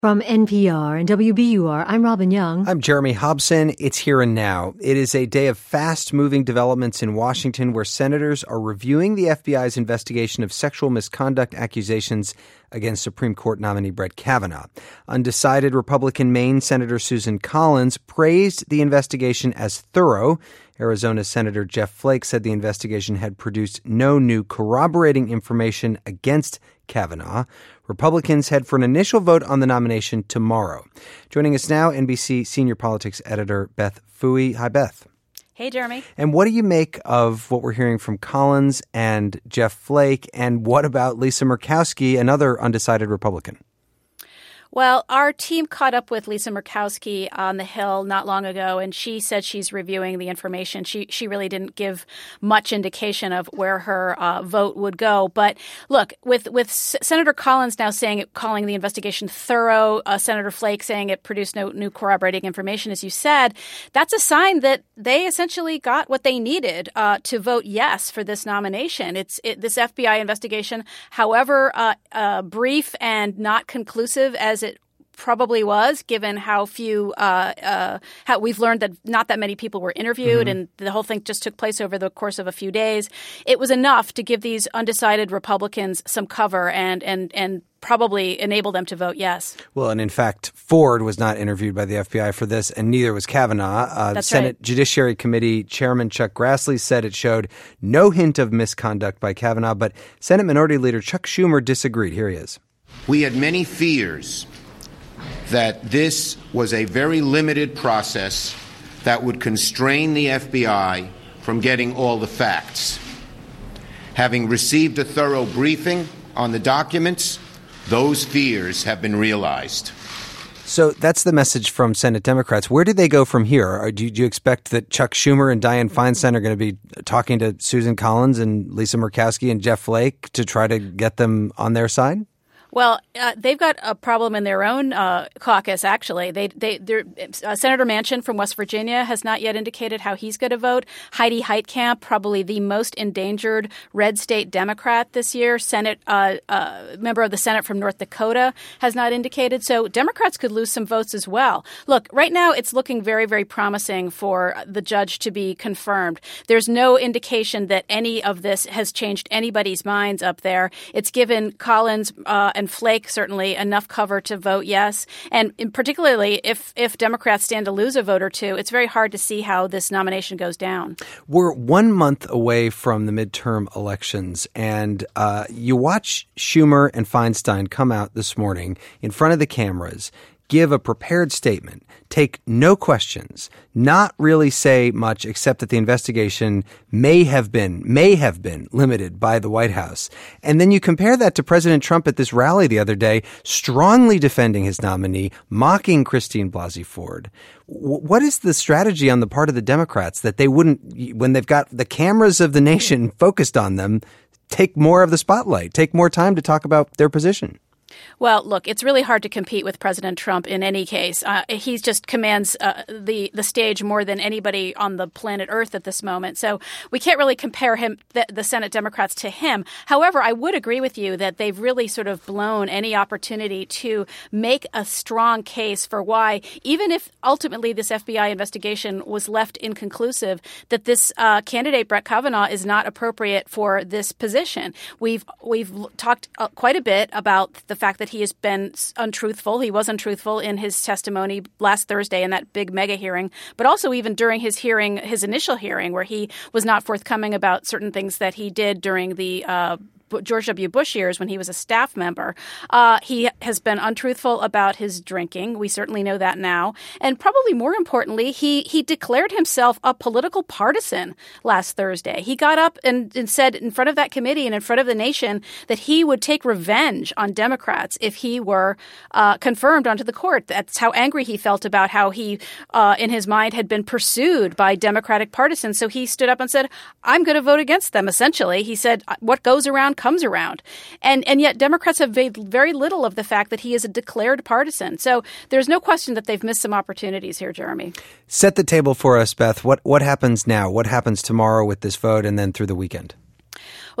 From NPR and WBUR, I'm Robin Young. I'm Jeremy Hobson. It's here and now. It is a day of fast-moving developments in Washington where senators are reviewing the FBI's investigation of sexual misconduct accusations against Supreme Court nominee Brett Kavanaugh. Undecided Republican Maine Senator Susan Collins praised the investigation as thorough. Arizona Senator Jeff Flake said the investigation had produced no new corroborating information against Kavanaugh. Republicans head for an initial vote on the nomination tomorrow. Joining us now, NBC senior politics editor Beth Pfui. Hi, Beth. Hey, Jeremy. And what do you make of what we're hearing from Collins and Jeff Flake? And what about Lisa Murkowski, another undecided Republican? Well, our team caught up with Lisa Murkowski on the Hill not long ago, and she said she's reviewing the information. She really didn't give much indication of where her vote would go. But look, with Senator Collins now calling the investigation thorough, Senator Flake saying it produced no new corroborating information, as you said, that's a sign that they essentially got what they needed to vote yes for this nomination. This FBI investigation, however brief and not conclusive as it probably was, given how few, how we've learned that not that many people were interviewed and the whole thing just took place over the course of a few days. It was enough to give these undecided Republicans some cover and probably enable them to vote yes. Well, and in fact, Ford was not interviewed by the FBI for this, and neither was Kavanaugh. That's Senate right. Judiciary Committee Chairman Chuck Grassley said it showed no hint of misconduct by Kavanaugh, but Senate Minority Leader Chuck Schumer disagreed. Here he is. We had many fears that this was a very limited process that would constrain the FBI from getting all the facts. Having received a thorough briefing on the documents, those fears have been realized. So that's the message from Senate Democrats. Where do they go from here? Do you expect that Chuck Schumer and Dianne Feinstein are going to be talking to Susan Collins and Lisa Murkowski and Jeff Flake to try to get them on their side? Well, they've got a problem in their own caucus, actually. Senator Manchin from West Virginia has not yet indicated how he's going to vote. Heidi Heitkamp, probably the most endangered red state Democrat this year, member of the Senate from North Dakota, has not indicated. So Democrats could lose some votes as well. Look, right now it's looking very, very promising for the judge to be confirmed. There's no indication that any of this has changed anybody's minds up there. It's given Collins and Flake certainly enough cover to vote yes. And particularly if Democrats stand to lose a vote or two, it's very hard to see how this nomination goes down. We're 1 month away from the midterm elections, and you watch Schumer and Feinstein come out this morning in front of the cameras, give a prepared statement, take no questions, not really say much except that the investigation may have been limited by the White House. And then you compare that to President Trump at this rally the other day, strongly defending his nominee, mocking Christine Blasey Ford. What is the strategy on the part of the Democrats that they wouldn't, when they've got the cameras of the nation focused on them, take more of the spotlight, take more time to talk about their position? Well, look, it's really hard to compete with President Trump in any case. He just commands the stage more than anybody on the planet Earth at this moment. So we can't really compare the Senate Democrats to him. However, I would agree with you that they've really sort of blown any opportunity to make a strong case for why, even if ultimately this FBI investigation was left inconclusive, that this candidate, Brett Kavanaugh, is not appropriate for this position. We've talked quite a bit about the fact that he has been untruthful. He was untruthful in his testimony last Thursday in that big mega hearing, but also even during his initial hearing, where he was not forthcoming about certain things that he did during the George W. Bush years when he was a staff member. He has been untruthful about his drinking. We certainly know that now. And probably more importantly, he declared himself a political partisan last Thursday. He got up and said in front of that committee and in front of the nation that he would take revenge on Democrats if he were confirmed onto the court. That's how angry he felt about how he, in his mind, had been pursued by Democratic partisans. So he stood up and said, I'm going to vote against them, essentially. He said, what goes around comes around. And yet Democrats have made very little of the fact that he is a declared partisan. So there's no question that they've missed some opportunities here, Jeremy. Set the table for us, Beth. What happens now? What happens tomorrow with this vote and then through the weekend?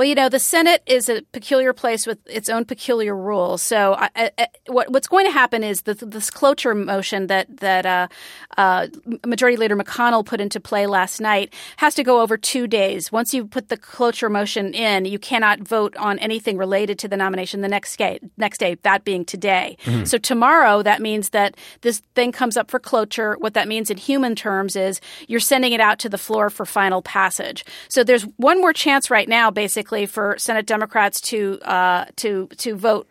Well, the Senate is a peculiar place with its own peculiar rules. So what's going to happen is this cloture motion that Majority Leader McConnell put into play last night has to go over 2 days. Once you put the cloture motion in, you cannot vote on anything related to the nomination the next day, that being today. Mm-hmm. So tomorrow, that means that this thing comes up for cloture. What that means in human terms is you're sending it out to the floor for final passage. So there's one more chance right now, basically, for Senate Democrats to vote.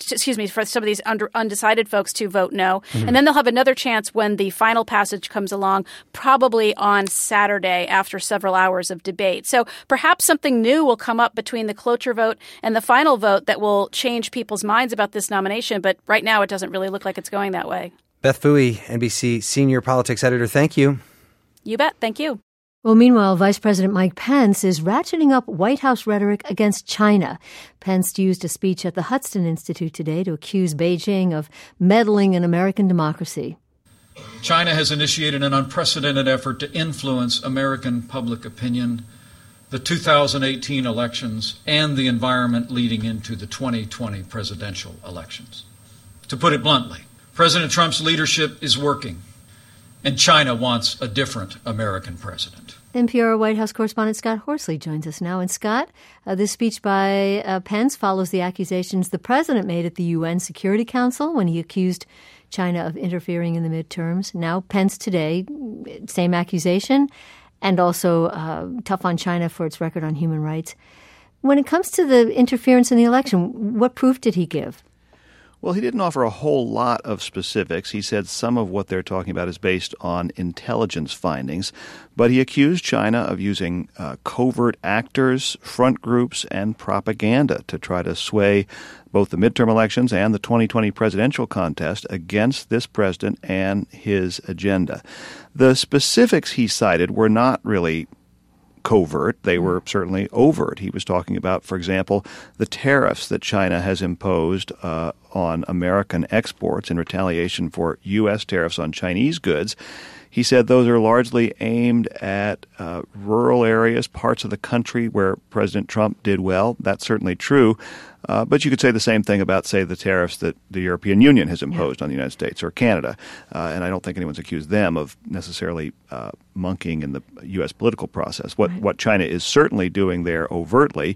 For some of these undecided folks to vote no, and then they'll have another chance when the final passage comes along, probably on Saturday after several hours of debate. So perhaps something new will come up between the cloture vote and the final vote that will change people's minds about this nomination. But right now, it doesn't really look like it's going that way. Beth Phui, NBC senior politics editor. Thank you. You bet. Thank you. Well, meanwhile, Vice President Mike Pence is ratcheting up White House rhetoric against China. Pence used a speech at the Hudson Institute today to accuse Beijing of meddling in American democracy. China has initiated an unprecedented effort to influence American public opinion, the 2018 elections, and the environment leading into the 2020 presidential elections. To put it bluntly, President Trump's leadership is working, and China wants a different American president. NPR White House correspondent Scott Horsley joins us now. And Scott, this speech by Pence follows the accusations the president made at the UN Security Council when he accused China of interfering in the midterms. Now Pence today, same accusation, and also tough on China for its record on human rights. When it comes to the interference in the election, what proof did he give? Well, he didn't offer a whole lot of specifics. He said some of what they're talking about is based on intelligence findings, but he accused China of using covert actors, front groups, and propaganda to try to sway both the midterm elections and the 2020 presidential contest against this president and his agenda. The specifics he cited were not really covert. They were certainly overt. He was talking about, for example, the tariffs that China has imposed on American exports in retaliation for U.S. tariffs on Chinese goods. He said those are largely aimed at rural areas, parts of the country where President Trump did well. That's certainly true. But you could say the same thing about, say, the tariffs that the European Union has imposed on the United States or Canada. And I don't think anyone's accused them of necessarily monkeying in the U.S. political process. What China is certainly doing there overtly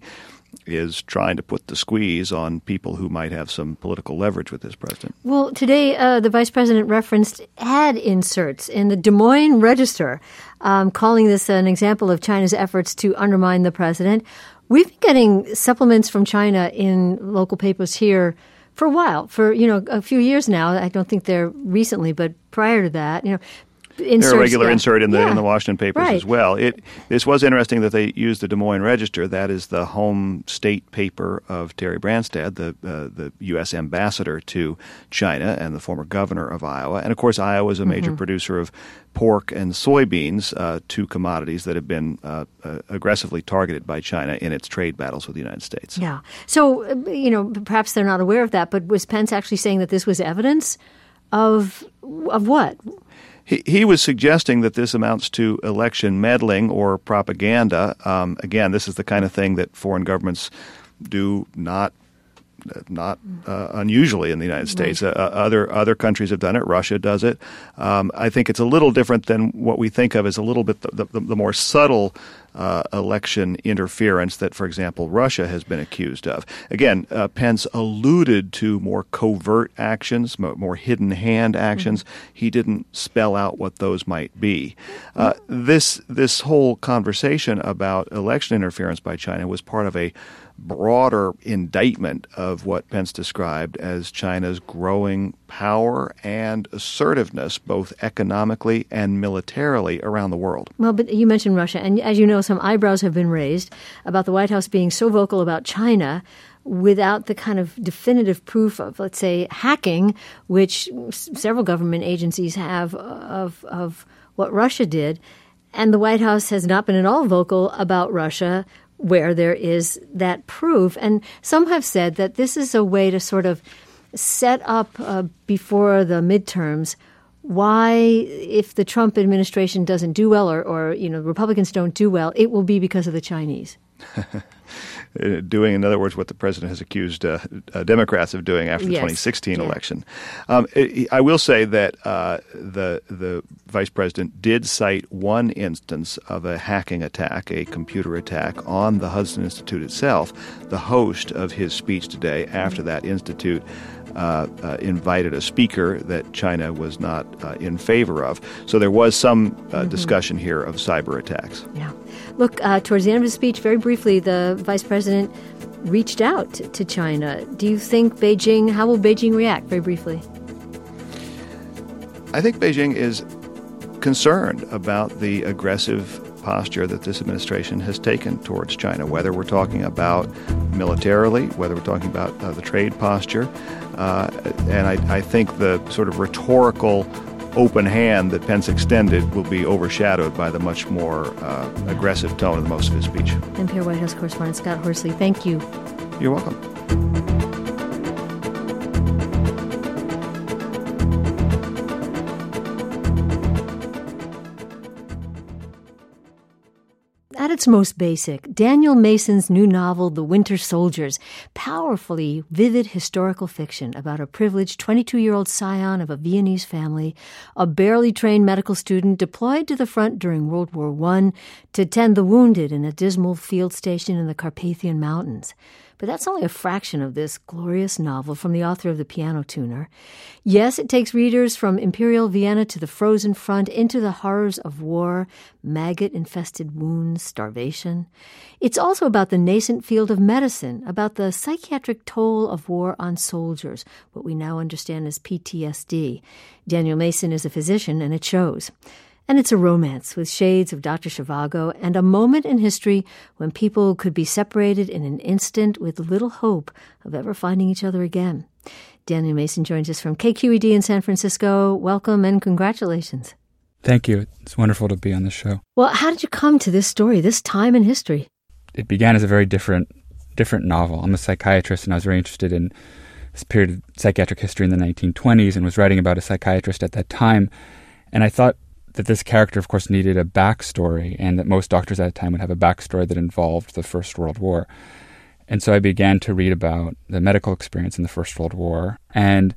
is trying to put the squeeze on people who might have some political leverage with this president. Well, today the vice president referenced ad inserts in the Des Moines Register, calling this an example of China's efforts to undermine the president. We've been getting supplements from China in local papers here for a while, for a few years now. I don't think they're recently, but prior to that, inserts, they're a regular insert in the Washington papers as well. This was interesting that they used the Des Moines Register. That is the home state paper of Terry Branstad, the U.S. ambassador to China and the former governor of Iowa. And, of course, Iowa is a major producer of pork and soybeans, two commodities that have been aggressively targeted by China in its trade battles with the United States. Yeah. So, perhaps they're not aware of that, but was Pence actually saying that this was evidence of what? He was suggesting that this amounts to election meddling or propaganda. Again, this is the kind of thing that foreign governments do not unusually in the United States. Other countries have done it. Russia does it. I think it's a little different than what we think of as a little bit the more subtle election interference that, for example, Russia has been accused of. Again, Pence alluded to more covert actions, more hidden hand actions. He didn't spell out what those might be. This whole conversation about election interference by China was part of a broader indictment of what Pence described as China's growing power and assertiveness, both economically and militarily, around the world. Well, but you mentioned Russia, and as you know, some eyebrows have been raised about the White House being so vocal about China without the kind of definitive proof of, let's say, hacking, which several government agencies have of what Russia did. And the White House has not been at all vocal about Russia where there is that proof. And some have said that this is a way to sort of set up before the midterms why, if the Trump administration doesn't do well or Republicans don't do well, it will be because of the Chinese. Doing, in other words, what the president has accused Democrats of doing after the 2016 election. I will say that the vice president did cite one instance of a hacking attack, a computer attack on the Hudson Institute itself. The host of his speech today after that institute invited a speaker that China was not in favor of. So there was some discussion here of cyber attacks. Yeah. Look, towards the end of his speech, very briefly, the vice president reached out to China. Do you think how will Beijing react, very briefly? I think Beijing is concerned about the aggressive posture that this administration has taken towards China, whether we're talking about militarily, whether we're talking about the trade posture. And I think the sort of rhetorical open hand that Pence extended will be overshadowed by the much more aggressive tone of most of his speech. NPR White House correspondent Scott Horsley, thank you. You're welcome. At its most basic, Daniel Mason's new novel, The Winter Soldiers, powerfully vivid historical fiction about a privileged 22-year-old scion of a Viennese family, a barely trained medical student deployed to the front during World War I to tend the wounded in a dismal field station in the Carpathian Mountains. But that's only a fraction of this glorious novel from the author of The Piano Tuner. Yes, it takes readers from Imperial Vienna to the frozen front into the horrors of war, maggot-infested wounds, starvation. It's also about the nascent field of medicine, about the psychiatric toll of war on soldiers, what we now understand as PTSD. Daniel Mason is a physician, and it shows. And it's a romance with shades of Dr. Zhivago and a moment in history when people could be separated in an instant with little hope of ever finding each other again. Daniel Mason joins us from KQED in San Francisco. Welcome and congratulations. Thank you. It's wonderful to be on the show. Well, how did you come to this story, this time in history? It began as a very different novel. I'm a psychiatrist, and I was very interested in this period of psychiatric history in the 1920s and was writing about a psychiatrist at that time. And I thought that this character, of course, needed a backstory, and that most doctors at the time would have a backstory that involved the First World War. And so I began to read about the medical experience in the First World War. And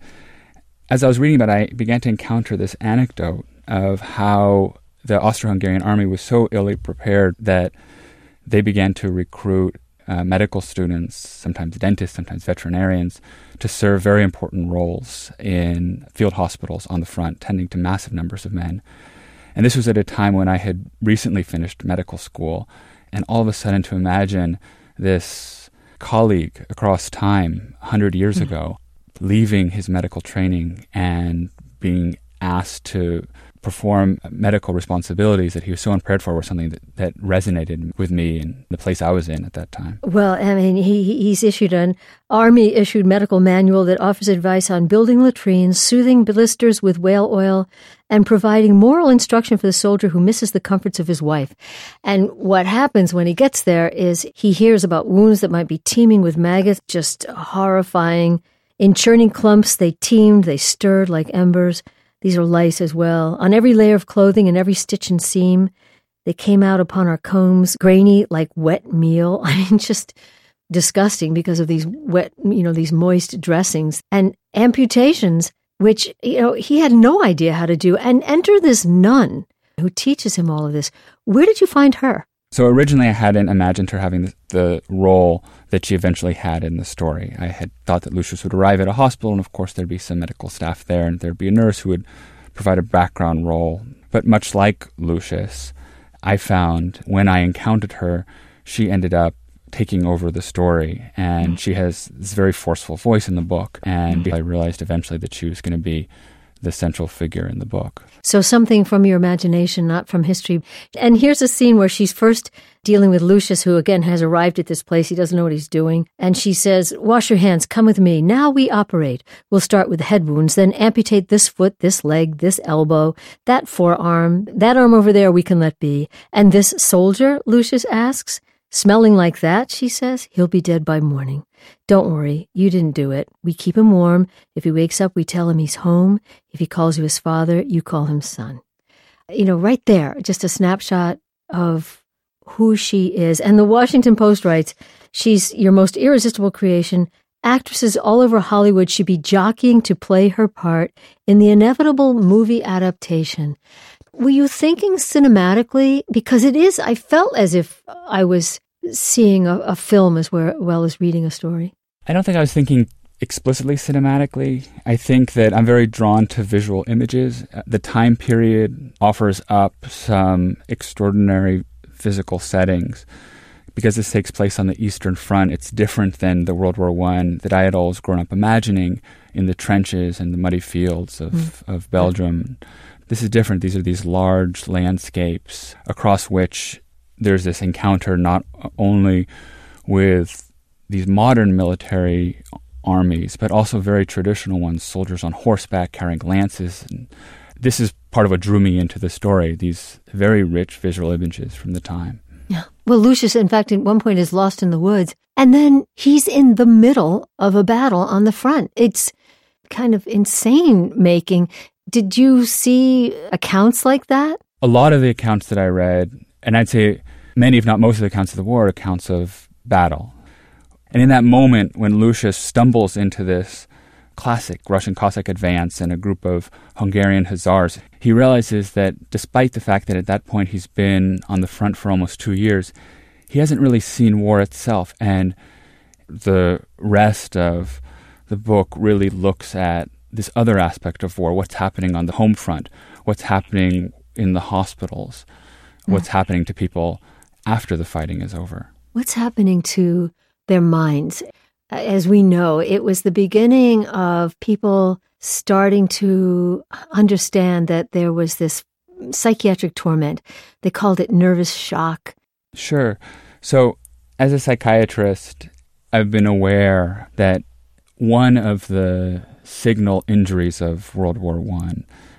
as I was reading about it, I began to encounter this anecdote of how the Austro-Hungarian army was so illy prepared that they began to recruit medical students, sometimes dentists, sometimes veterinarians, to serve very important roles in field hospitals on the front, tending to massive numbers of men. And this was at a time when I had recently finished medical school, and all of a sudden to imagine this colleague across time, 100 years ago, leaving his medical training and being asked to perform medical responsibilities that he was so unprepared for was something that resonated with me and the place I was in at that time. Well, I mean, he's issued an Army-issued medical manual that offers advice on building latrines, soothing blisters with whale oil, and providing moral instruction for the soldier who misses the comforts of his wife. And what happens when he gets there is he hears about wounds that might be teeming with maggots, just horrifying. In churning clumps, they teemed, they stirred like embers. These are lice as well. On every layer of clothing and every stitch and seam, they came out upon our combs, grainy like wet meal. I mean, just disgusting because of these wet, these moist dressings. And amputations, which, he had no idea how to do. And enter this nun who teaches him all of this. Where did you find her? So originally I hadn't imagined her having the role that she eventually had in the story. I had thought that Lucius would arrive at a hospital, and of course there'd be some medical staff there, and there'd be a nurse who would provide a background role. But much like Lucius, I found when I encountered her, she ended up taking over the story, and she has this very forceful voice in the book, and I realized eventually that she was going to be the central figure in the book. So something from your imagination, not from history. And here's a scene where she's first dealing with Lucius, who again has arrived at this place. He doesn't know what he's doing. And she says, "Wash your hands, come with me. Now we operate. We'll start with head wounds, then amputate this foot, this leg, this elbow, that forearm, that arm over there we can let be. And this soldier," Lucius asks, "smelling like that," she says, "he'll be dead by morning. Don't worry, you didn't do it. We keep him warm. If he wakes up, we tell him he's home. If he calls you his father, you call him son." Right there, just a snapshot of who she is. And the Washington Post writes, she's your most irresistible creation. Actresses all over Hollywood should be jockeying to play her part in the inevitable movie adaptation. Were you thinking cinematically? Because it is, I felt as if I was seeing a film as well as reading a story. I don't think I was thinking explicitly cinematically. I think that I'm very drawn to visual images. The time period offers up some extraordinary physical settings. Because this takes place on the Eastern Front, it's different than the World War I that I had always grown up imagining in the trenches and the muddy fields of Belgium. This is different. These are these large landscapes across which there's this encounter not only with these modern military armies, but also very traditional ones, soldiers on horseback carrying lances. And this is part of what drew me into the story, these very rich visual images from the time. Yeah. Well, Lucius, in fact, at one point is lost in the woods, and then he's in the middle of a battle on the front. It's kind of insane making. Did you see accounts like that? A lot of the accounts that I read, and I'd say many, if not most of the accounts of the war, are accounts of battle. And in that moment, when Lucius stumbles into this classic Russian Cossack advance and a group of Hungarian Hussars, he realizes that despite the fact that at that point he's been on the front for almost 2 years, he hasn't really seen war itself. And the rest of the book really looks at this other aspect of war, what's happening on the home front, what's happening in the hospitals, what's happening to people after the fighting is over. What's happening to their minds? As we know, it was the beginning of people starting to understand that there was this psychiatric torment. They called it nervous shock. Sure. So as a psychiatrist, I've been aware that one of the signal injuries of World War I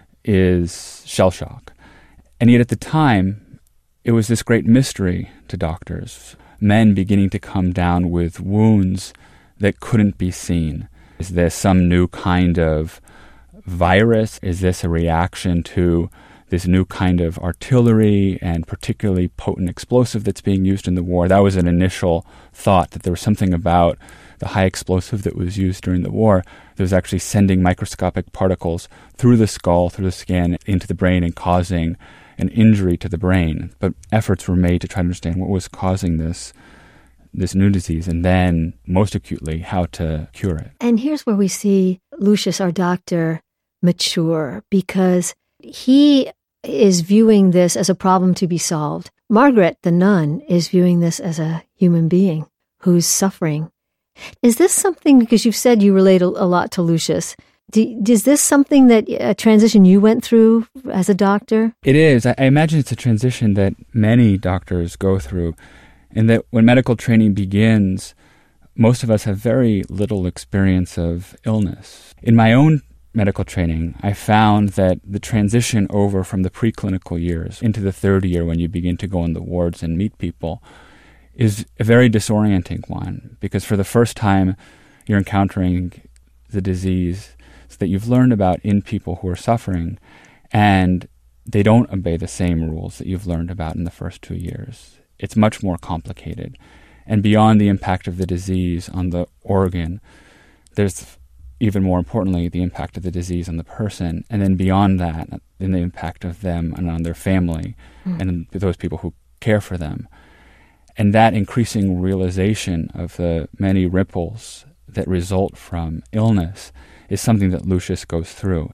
is shell shock. And yet at the time, it was this great mystery to doctors. Men beginning to come down with wounds that couldn't be seen. Is this some new kind of virus? Is this a reaction to this new kind of artillery and particularly potent explosive that's being used in the war? That was an initial thought, that there was something about the high explosive that was used during the war that was actually sending microscopic particles through the skull, through the skin, into the brain and causing an injury to the brain. But efforts were made to try to understand what was causing this new disease, and then, most acutely, how to cure it. And here's where we see Lucius, our doctor, mature, because he is viewing this as a problem to be solved. Margaret, the nun, is viewing this as a human being who's suffering. Is this something, because you've said you relate a lot to Lucius, is this something that a transition you went through as a doctor? It is. I imagine it's a transition that many doctors go through. And that when medical training begins, most of us have very little experience of illness. In my own medical training, I found that the transition over from the preclinical years into the third year, when you begin to go on the wards and meet people, is a very disorienting one. Because for the first time, you're encountering the disease that you've learned about in people who are suffering, and they don't obey the same rules that you've learned about in the first 2 years. It's much more complicated. And beyond the impact of the disease on the organ, there's even more importantly the impact of the disease on the person. And then beyond that, in the impact of them and on their family and those people who care for them. And that increasing realization of the many ripples that result from illness is something that Lucius goes through.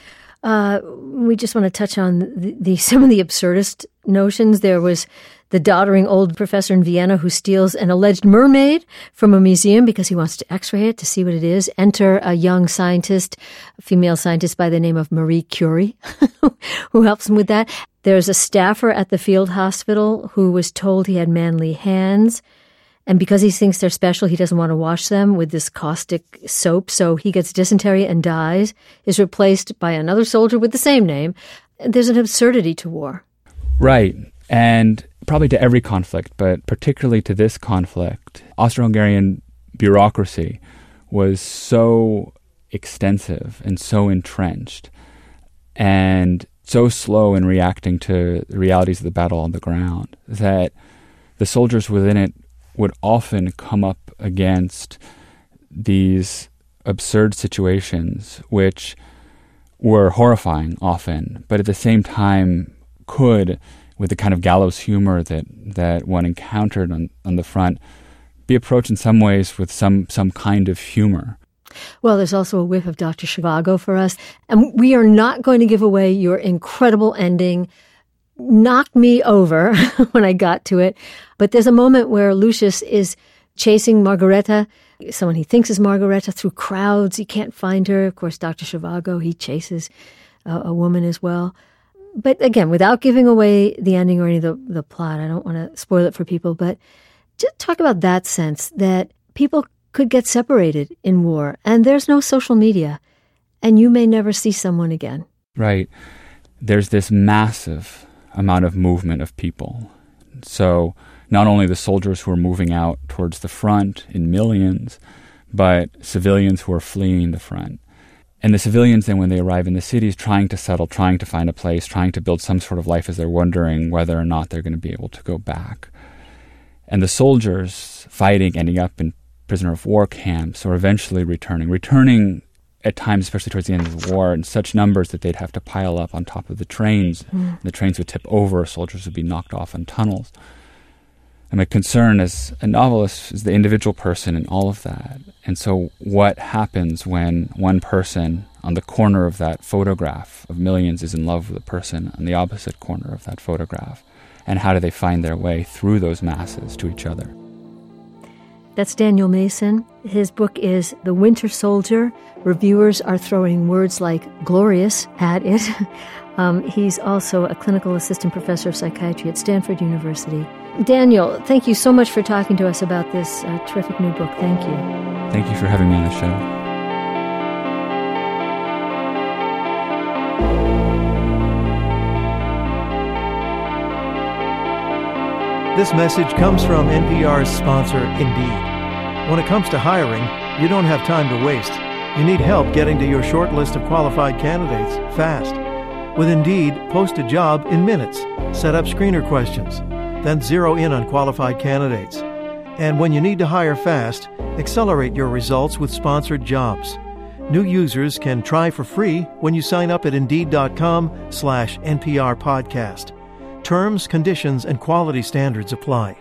We just want to touch on some of the absurdist notions. There was the doddering old professor in Vienna who steals an alleged mermaid from a museum because he wants to x-ray it to see what it is. Enter a young scientist, a female scientist by the name of Marie Curie, who helps him with that. There's a staffer at the field hospital who was told he had manly hands. And because he thinks they're special, he doesn't want to wash them with this caustic soap. So he gets dysentery and dies, is replaced by another soldier with the same name. There's an absurdity to war. Right. And probably to every conflict, but particularly to this conflict, Austro-Hungarian bureaucracy was so extensive and so entrenched and so slow in reacting to the realities of the battle on the ground that the soldiers within it would often come up against these absurd situations, which were horrifying often, but at the same time could, with the kind of gallows humor that one encountered on the front, be approached in some ways with some kind of humor. Well, there's also a whiff of Dr. Zhivago for us. And we are not going to give away your incredible ending. Knocked me over when I got to it. But there's a moment where Lucius is chasing Margareta, someone he thinks is Margareta, through crowds. He can't find her. Of course, Dr. Zhivago, he chases a woman as well. But again, without giving away the ending or any of the plot, I don't want to spoil it for people, but just talk about that sense that people could get separated in war, and there's no social media, and you may never see someone again. Right. There's this massive amount of movement of people. So not only the soldiers who are moving out towards the front in millions, but civilians who are fleeing the front. And the civilians then, when they arrive in the cities, trying to settle, trying to find a place, trying to build some sort of life as they're wondering whether or not they're going to be able to go back. And the soldiers fighting, ending up in prisoner of war camps, or eventually returning at times, especially towards the end of the war, in such numbers that they'd have to pile up on top of the trains. The trains would tip over, soldiers would be knocked off in tunnels. And my concern as a novelist is the individual person in all of that. And so what happens when one person on the corner of that photograph of millions is in love with a person on the opposite corner of that photograph? And how do they find their way through those masses to each other? That's Daniel Mason. His book is The Winter Soldier. Reviewers are throwing words like glorious at it. He's also a clinical assistant professor of psychiatry at Stanford University. Daniel, thank you so much for talking to us about this terrific new book. Thank you. Thank you for having me on the show. This message comes from NPR's sponsor, Indeed. When it comes to hiring, you don't have time to waste. You need help getting to your short list of qualified candidates fast. With Indeed, post a job in minutes, set up screener questions, then zero in on qualified candidates. And when you need to hire fast, accelerate your results with sponsored jobs. New users can try for free when you sign up at Indeed.com/NPR podcast. Terms, conditions, and quality standards apply.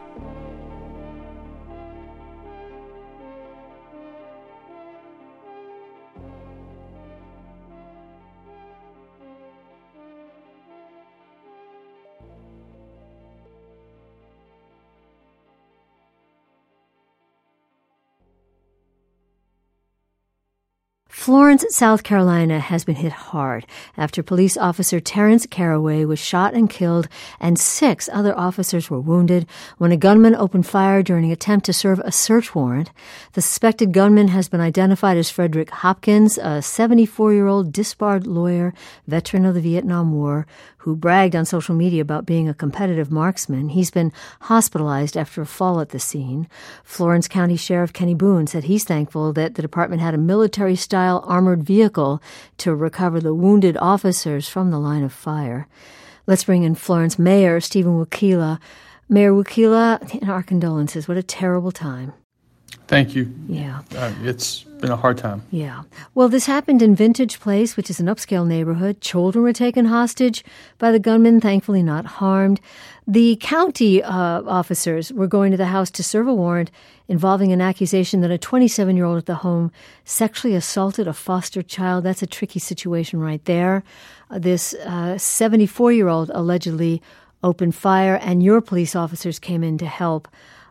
Florence, South Carolina has been hit hard after police officer Terrence Caraway was shot and killed and 6 other officers were wounded when a gunman opened fire during an attempt to serve a search warrant. The suspected gunman has been identified as Frederick Hopkins, a 74-year-old disbarred lawyer, veteran of the Vietnam War, who bragged on social media about being a competitive marksman. He's been hospitalized after a fall at the scene. Florence County Sheriff Kenny Boone said he's thankful that the department had a military-style armored vehicle to recover the wounded officers from the line of fire. Let's bring in Florence Mayor Stephen Wakila. Mayor Wakila, our condolences. What a terrible time. Thank you. Yeah. It's been a hard time. Yeah. Well, this happened in Vintage Place, which is an upscale neighborhood. Children were taken hostage by the gunman, thankfully not harmed. The county officers were going to the house to serve a warrant involving an accusation that a 27-year-old at the home sexually assaulted a foster child. That's a tricky situation right there. This 74-year-old allegedly opened fire, and your police officers came in to help.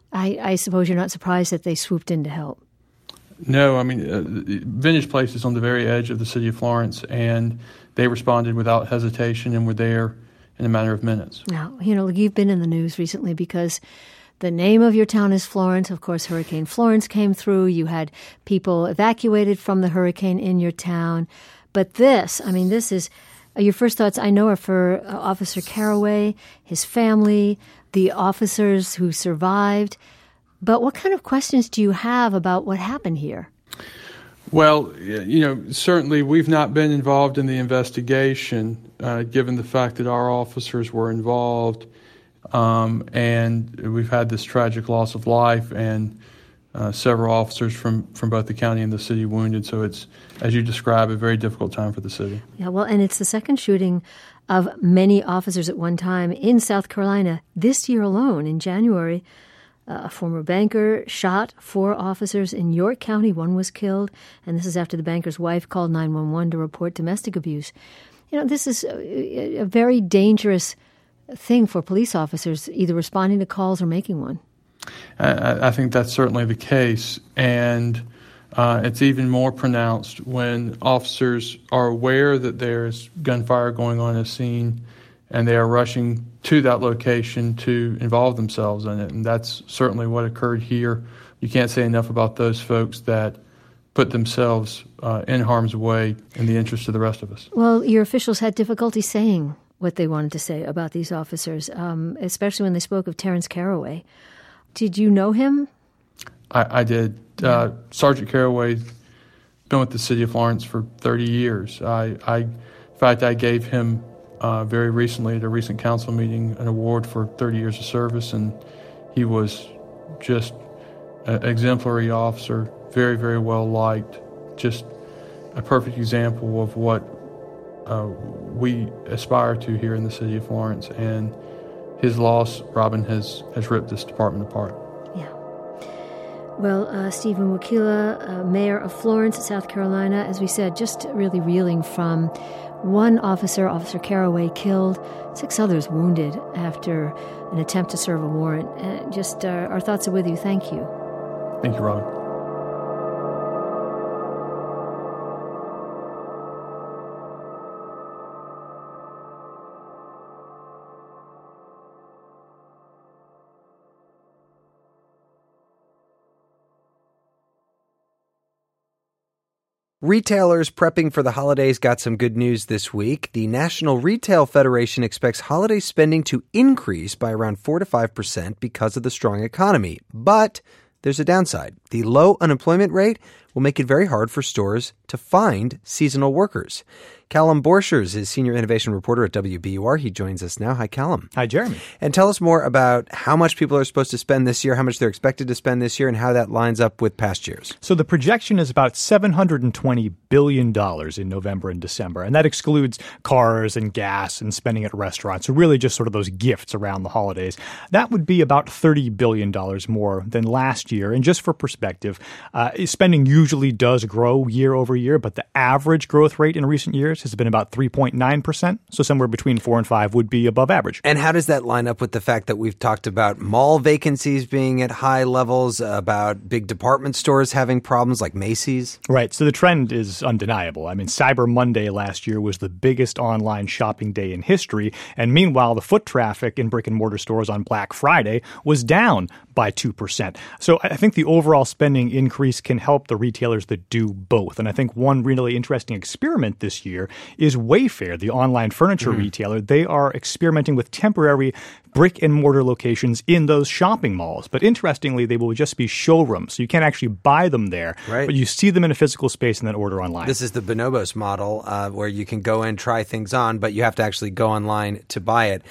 I suppose you're not surprised that they swooped in to help. No, I mean, Vintage Place is on the very edge of the city of Florence, and they responded without hesitation and were there in a matter of minutes. Now, you've been in the news recently because the name of your town is Florence. Of course, Hurricane Florence came through. You had people evacuated from the hurricane in your town. But this is your first thoughts, I know, are for Officer Caraway, his family, the officers who survived. But what kind of questions do you have about what happened here? Well, certainly we've not been involved in the investigation, given the fact that our officers were involved And we've had this tragic loss of life and several officers from both the county and the city wounded. So it's, as you describe, a very difficult time for the city. Yeah, well, and it's the second shooting of many officers at one time in South Carolina this year alone. In January, a former banker shot 4 officers in York County. 1 was killed, and this is after the banker's wife called 911 to report domestic abuse. This is a very dangerous thing for police officers, either responding to calls or making one. I think that's certainly the case, and it's even more pronounced when officers are aware that there's gunfire going on at a scene and they are rushing to that location to involve themselves in it, and that's certainly what occurred here. You can't say enough about those folks that put themselves in harm's way in the interest of the rest of us. Well, your officials had difficulty saying what they wanted to say about these officers, especially when they spoke of Terrence Carraway. Did you know him? I did. Sergeant Carraway's been with the city of Florence for 30 years. In fact, I gave him very recently at a recent council meeting an award for 30 years of service, and he was just an exemplary officer, very, very well liked, just a perfect example of what we aspire to here in the city of Florence. And his loss, Robin, has ripped this department apart. Yeah. Well, Stephen Wakila, mayor of Florence, South Carolina, as we said, just really reeling from one officer, Officer Carraway, killed, 6 others wounded after an attempt to serve a warrant. Our thoughts are with you. Thank you. Thank you, Robin. Retailers prepping for the holidays got some good news this week. The National Retail Federation expects holiday spending to increase by around 4 to 5% because of the strong economy. But there's a downside. The low unemployment rate will make it very hard for stores to find seasonal workers. Callum Borchers is Senior Innovation Reporter at WBUR. He joins us now. Hi, Callum. Hi, Jeremy. And tell us more about how much people are supposed to spend this year, how much they're expected to spend this year, and how that lines up with past years. So the projection is about $720 billion in November and December, and that excludes cars and gas and spending at restaurants, so really just sort of those gifts around the holidays. That would be about $30 billion more than last year. And just for perspective, spending usually does grow year over year, but the average growth rate in recent years has been about 3.9%, so somewhere between 4 and 5 would be above average. And how does that line up with the fact that we've talked about mall vacancies being at high levels, about big department stores having problems like Macy's? Right, so the trend is undeniable. I mean, Cyber Monday last year was the biggest online shopping day in history, and meanwhile, the foot traffic in brick-and-mortar stores on Black Friday was down by 2%. So I think the overall spending increase can help the retailers that do both. And I think one really interesting experiment this year is Wayfair, the online furniture retailer. They are experimenting with temporary brick and mortar locations in those shopping malls. But interestingly, they will just be showrooms. So you can't actually buy them there, right, but you see them in a physical space and then order online. This is the Bonobos model where you can go in, try things on, but you have to actually go online to buy it.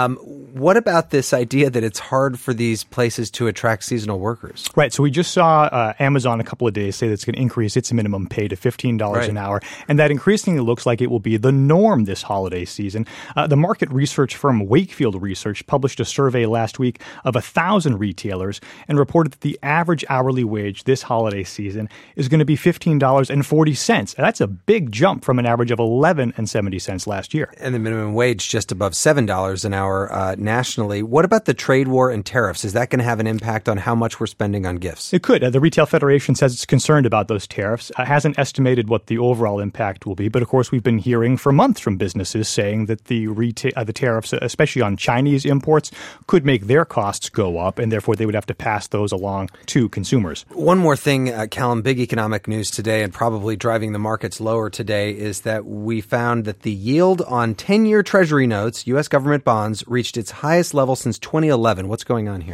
What about this idea that it's hard for these places to attract seasonal workers? Right. So we just saw Amazon a couple of days say that it's going to increase its minimum pay to $15 an hour. And that increasingly looks like it will be the norm this holiday season. The market research firm Wakefield Research published a survey last week of 1,000 retailers and reported that the average hourly wage this holiday season is going to be $15.40. And that's a big jump from an average of $11.70 last year. And the minimum wage just above $7 an hour nationally. What about the trade war and tariffs? Is that going to have an impact on how much we're spending on gifts? It could. The Retail Federation says it's concerned about those tariffs. Hasn't estimated what the overall impact will be. But of course, we've been hearing for months from businesses saying that the tariffs, especially on Chinese imports, could make their costs go up, and therefore they would have to pass those along to consumers. One more thing, Callum, big economic news today and probably driving the markets lower today is that we found that the yield on 10-year Treasury notes, U.S. government bonds, reached its highest level since 2011. What's going on here?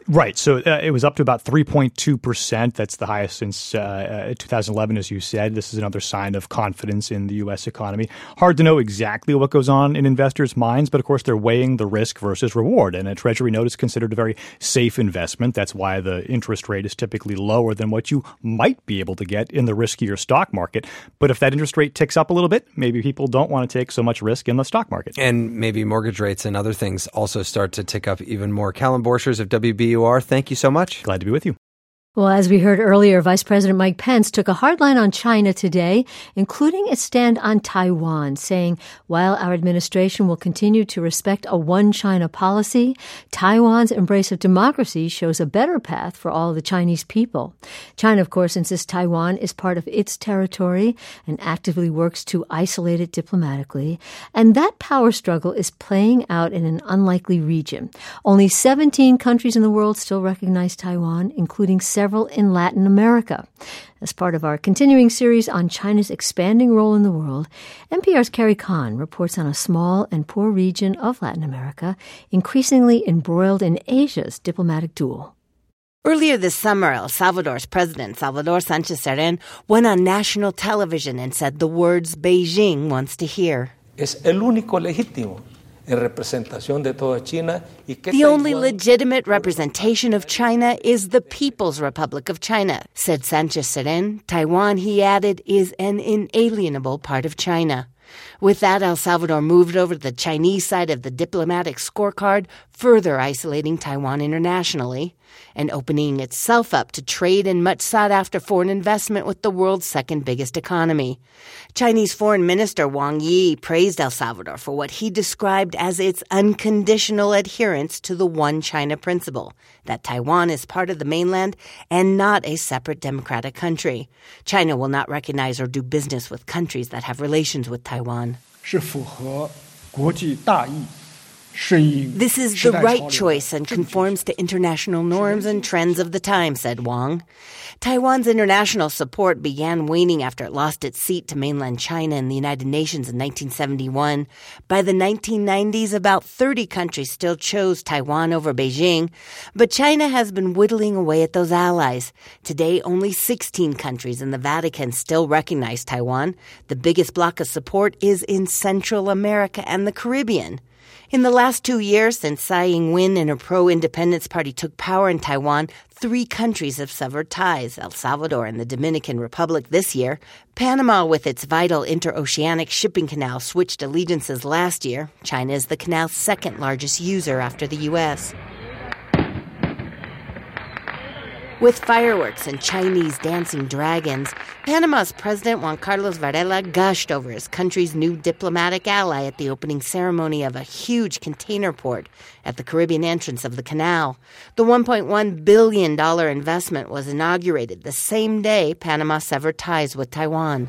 Right. So it was up to about 3.2%. That's the highest since 2011, as you said. This is another sign of confidence in the U.S. economy. Hard to know exactly what goes on in investors' minds, but of course they're weighing the risk versus reward. And a Treasury note is considered a very safe investment. That's why the interest rate is typically lower than what you might be able to get in the riskier stock market. But if that interest rate ticks up a little bit, maybe people don't want to take so much risk in the stock market. And maybe mortgage rates and other things also start to tick up even more. Callum Borchers of WBUR, thank you so much. Glad to be with you. Well, as we heard earlier, Vice President Mike Pence took a hard line on China today, including a stand on Taiwan, saying while our administration will continue to respect a one-China policy, Taiwan's embrace of democracy shows a better path for all the Chinese people. China, of course, insists Taiwan is part of its territory and actively works to isolate it diplomatically. And that power struggle is playing out in an unlikely region. Only 17 countries in the world still recognize Taiwan, including several in Latin America. As part of our continuing series on China's expanding role in the world, NPR's Carrie Kahn reports on a small and poor region of Latin America increasingly embroiled in Asia's diplomatic duel. Earlier this summer, El Salvador's president, Salvador Sánchez Serén, went on national television and said the words Beijing wants to hear. Es el único legítimo. The only legitimate representation of China is the People's Republic of China, said Sánchez Serén. Taiwan, he added, is an inalienable part of China. With that, El Salvador moved over to the Chinese side of the diplomatic scorecard, further isolating Taiwan internationally and opening itself up to trade and much sought-after foreign investment with the world's second biggest economy. Chinese Foreign Minister Wang Yi praised El Salvador for what he described as its unconditional adherence to the One China principle, that Taiwan is part of the mainland and not a separate democratic country. China will not recognize or do business with countries that have relations with Taiwan. This is the right choice and conforms to international norms and trends of the time, said Wang. Taiwan's international support began waning after it lost its seat to mainland China in the United Nations in 1971. By the 1990s, about 30 countries still chose Taiwan over Beijing, but China has been whittling away at those allies. Today, only 16 countries in the Vatican still recognize Taiwan. The biggest block of support is in Central America and the Caribbean. In the last 2 years, since Tsai Ing-wen and her pro-independence party took power in Taiwan, 3 countries have severed ties, El Salvador and the Dominican Republic this year. Panama, with its vital interoceanic shipping canal, switched allegiances last year. China is the canal's second largest user after the U.S. With fireworks and Chinese dancing dragons, Panama's President Juan Carlos Varela gushed over his country's new diplomatic ally at the opening ceremony of a huge container port at the Caribbean entrance of the canal. The $1.1 billion investment was inaugurated the same day Panama severed ties with Taiwan.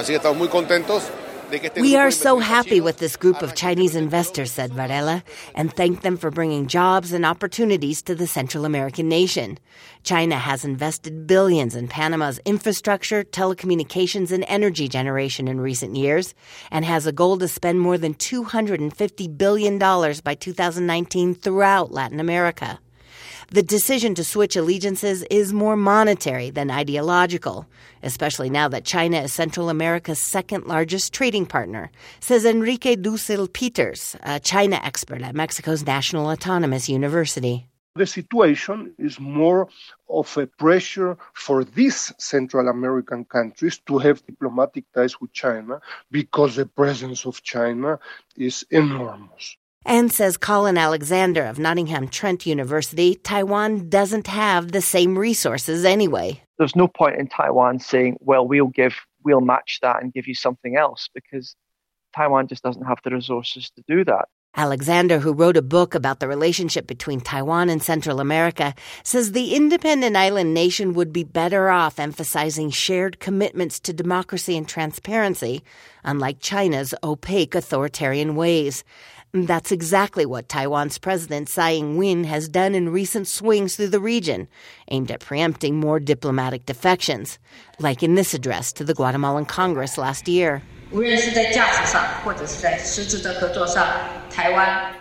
We are so happy with this group of Chinese investors, said Varela, and thanked them for bringing jobs and opportunities to the Central American nation. China has invested billions in Panama's infrastructure, telecommunications, and energy generation in recent years, and has a goal to spend more than $250 billion by 2019 throughout Latin America. The decision to switch allegiances is more monetary than ideological, especially now that China is Central America's second-largest trading partner, says Enrique Dussel Peters, a China expert at Mexico's National Autonomous University. The situation is more of a pressure for these Central American countries to have diplomatic ties with China because the presence of China is enormous. And says Colin Alexander of Nottingham Trent University, Taiwan doesn't have the same resources anyway. There's no point in Taiwan saying, well, we'll match that and give you something else, because Taiwan just doesn't have the resources to do that. Alexander, who wrote a book about the relationship between Taiwan and Central America, says the independent island nation would be better off emphasizing shared commitments to democracy and transparency, unlike China's opaque authoritarian ways. That's exactly what Taiwan's President Tsai Ing-wen has done in recent swings through the region, aimed at preempting more diplomatic defections, like in this address to the Guatemalan Congress last year.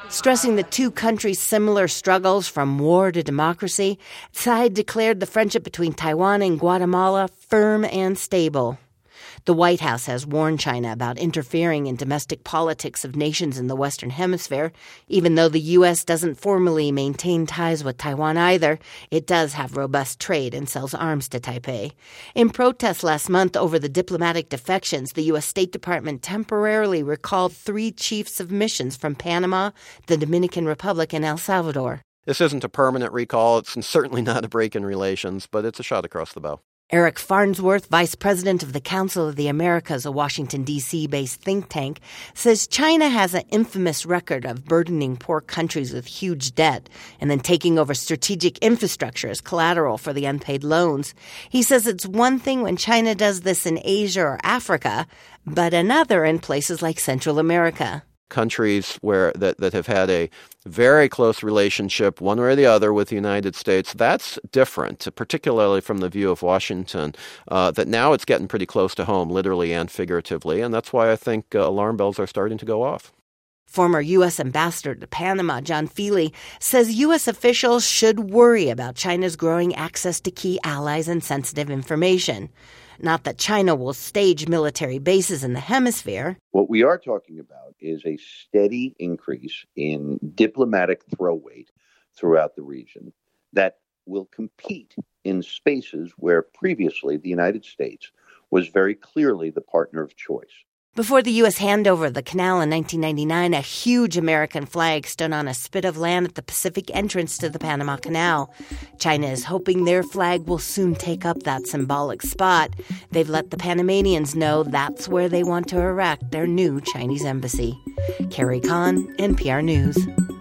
Stressing the two countries' similar struggles from war to democracy, Tsai declared the friendship between Taiwan and Guatemala firm and stable. The White House has warned China about interfering in domestic politics of nations in the Western Hemisphere. Even though the U.S. doesn't formally maintain ties with Taiwan either, it does have robust trade and sells arms to Taipei. In protest last month over the diplomatic defections, the U.S. State Department temporarily recalled 3 chiefs of missions from Panama, the Dominican Republic, and El Salvador. This isn't a permanent recall. It's certainly not a break in relations, but it's a shot across the bow. Eric Farnsworth, vice president of the Council of the Americas, a Washington, D.C.-based think tank, says China has an infamous record of burdening poor countries with huge debt and then taking over strategic infrastructure as collateral for the unpaid loans. He says it's one thing when China does this in Asia or Africa, but another in places like Central America. Countries that have had a very close relationship, one way or the other, with the United States, that's different, particularly from the view of Washington, that now it's getting pretty close to home, literally and figuratively, and that's why I think alarm bells are starting to go off. Former U.S. Ambassador to Panama, John Feely, says U.S. officials should worry about China's growing access to key allies and sensitive information. Not that China will stage military bases in the hemisphere. What we are talking about is a steady increase in diplomatic throw weight throughout the region that will compete in spaces where previously the United States was very clearly the partner of choice. Before the U.S. handover of the canal in 1999, a huge American flag stood on a spit of land at the Pacific entrance to the Panama Canal. China is hoping their flag will soon take up that symbolic spot. They've let the Panamanians know that's where they want to erect their new Chinese embassy. Carrie Kahn, NPR News.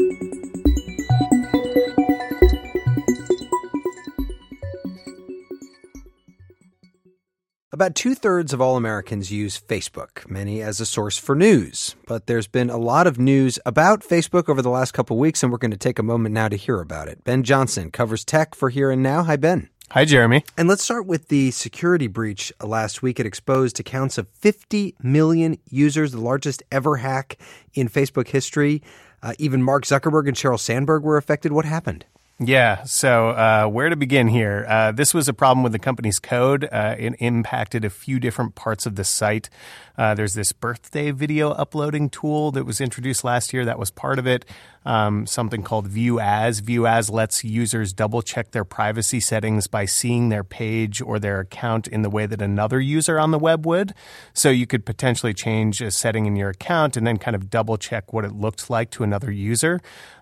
About 2/3 of all Americans use Facebook, many as a source for news. But there's been a lot of news about Facebook over the last couple of weeks, and we're going to take a moment now to hear about it. Ben Johnson covers tech for Here and Now. Hi, Ben. Hi, Jeremy. And let's start with the security breach last week. It exposed accounts of 50 million users, the largest ever hack in Facebook history. Even Mark Zuckerberg and Sheryl Sandberg were affected. What happened? Yeah, so where to begin here? This was a problem with the company's code. It impacted a few different parts of the site. There's this birthday video uploading tool that was introduced last year. That was part of it. Something called View As. View As lets users double-check their privacy settings by seeing their page or their account in the way that another user on the web would. So you could potentially change a setting in your account and then kind of double-check what it looked like to another user.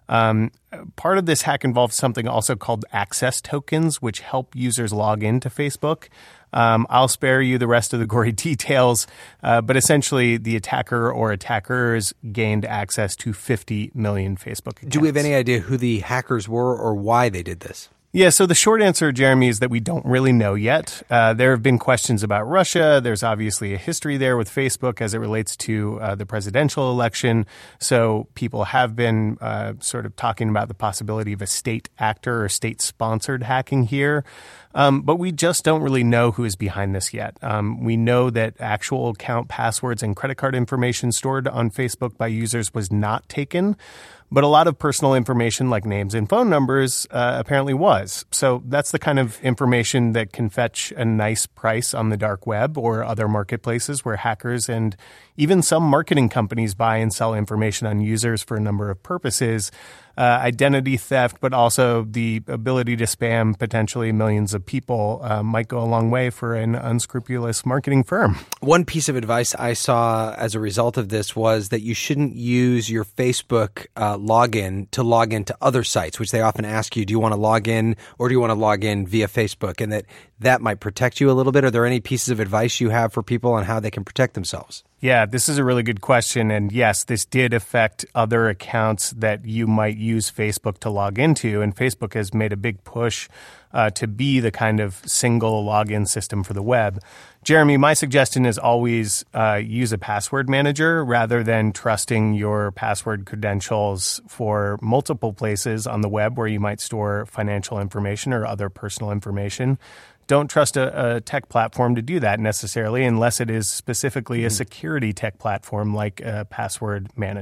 Part of this hack involves something also called access tokens, which help users log into Facebook. I'll spare you the rest of the gory details, but essentially the attacker or attackers gained access to 50 million Facebook accounts. Do we have any idea who the hackers were or why they did this? Yeah, so the short answer, Jeremy, is that we don't really know yet. There have been questions about Russia. There's obviously a history there with Facebook as it relates to the presidential election. So people have been sort of talking about the possibility of a state actor or state-sponsored hacking here. But we just don't really know who is behind this yet. We know that actual account passwords and credit card information stored on Facebook by users was not taken. But a lot of personal information like names and phone numbers apparently was. So that's the kind of information that can fetch a nice price on the dark web or other marketplaces where hackers and even some marketing companies buy and sell information on users for a number of purposes. Identity theft, but also the ability to spam potentially millions of people might go a long way for an unscrupulous marketing firm. One piece of advice I saw as a result of this was that you shouldn't use your Facebook login to log into other sites, which they often ask you, do you want to log in or do you want to log in via Facebook? And that might protect you a little bit. Are there any pieces of advice you have for people on how they can protect themselves? Yeah, this is a really good question. And yes, this did affect other accounts that you might use Facebook to log into. And Facebook has made a big push to be the kind of single login system for the web. Jeremy, my suggestion is always use a password manager rather than trusting your password credentials for multiple places on the web where you might store financial information or other personal information. Don't trust a tech platform to do that necessarily unless it is specifically a security tech platform like a password manager.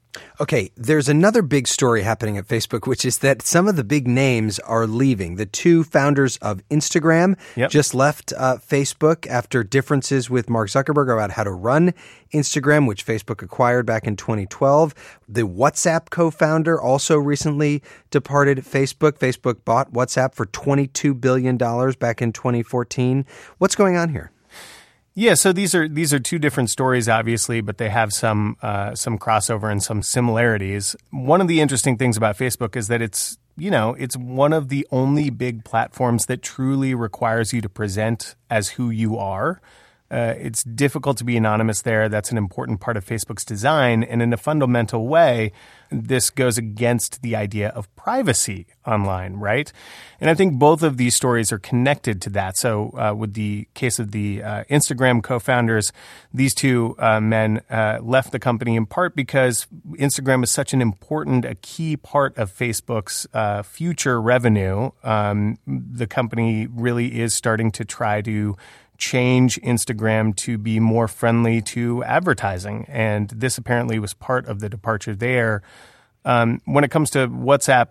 Okay, there's another big story happening at Facebook, which is that some of the big names are leaving. The two founders of Instagram just left Facebook after differences with Mark Zuckerberg about how to run Instagram, which Facebook acquired back in 2012. The WhatsApp co-founder also recently departed Facebook. Facebook bought WhatsApp for $22 billion back in 2014. What's going on here? Yeah, so these are two different stories, obviously, but they have some crossover and some similarities. One of the interesting things about Facebook is that it's one of the only big platforms that truly requires you to present as who you are. It's difficult to be anonymous there. That's an important part of Facebook's design. And in a fundamental way, this goes against the idea of privacy online, right? And I think both of these stories are connected to that. So with the case of the Instagram co-founders, these two men left the company in part because Instagram is such a key part of Facebook's future revenue. The company really is starting to try to change Instagram to be more friendly to advertising. And this apparently was part of the departure there. When it comes to WhatsApp,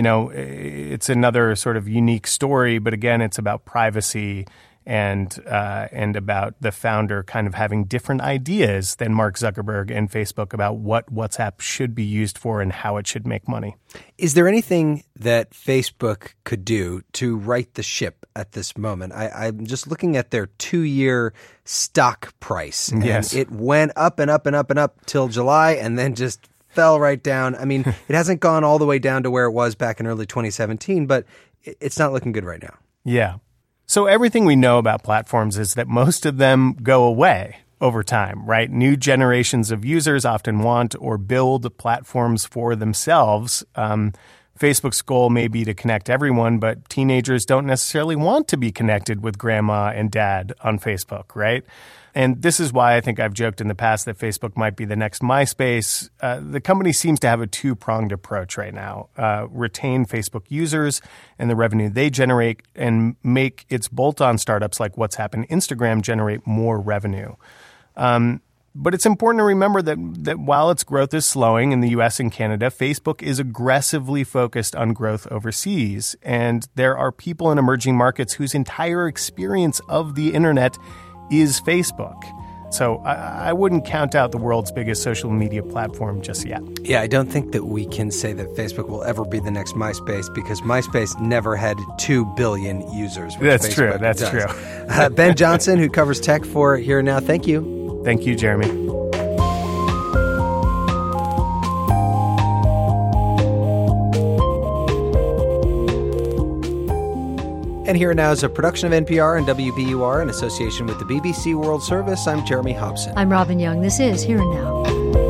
it's another sort of unique story, but again, it's about privacy and about the founder kind of having different ideas than Mark Zuckerberg and Facebook about what WhatsApp should be used for and how it should make money. Is there anything that Facebook could do to right the ship at this moment? I'm just looking at their 2-year stock price. And it went up and up and up and up till July and then just fell right down. I mean, it hasn't gone all the way down to where it was back in early 2017, but it's not looking good right now. Yeah. So everything we know about platforms is that most of them go away over time, right? New generations of users often want or build platforms for themselves. Facebook's goal may be to connect everyone, but teenagers don't necessarily want to be connected with grandma and dad on Facebook, right? And this is why I think I've joked in the past that Facebook might be the next MySpace. The company seems to have a two-pronged approach right now. Retain Facebook users and the revenue they generate and make its bolt-on startups like WhatsApp and Instagram generate more revenue. But it's important to remember that while its growth is slowing in the U.S. and Canada, Facebook is aggressively focused on growth overseas. And there are people in emerging markets whose entire experience of the internet is Facebook. So I wouldn't count out the world's biggest social media platform just yet. Yeah, I don't think that we can say that Facebook will ever be the next MySpace because MySpace never had 2 billion users. That's true. That's true. Ben Johnson, who covers tech for Here Now, thank you. Thank you, Jeremy. And Here Now is a production of NPR and WBUR in association with the BBC World Service. I'm Jeremy Hobson. I'm Robin Young. This is Here and Now.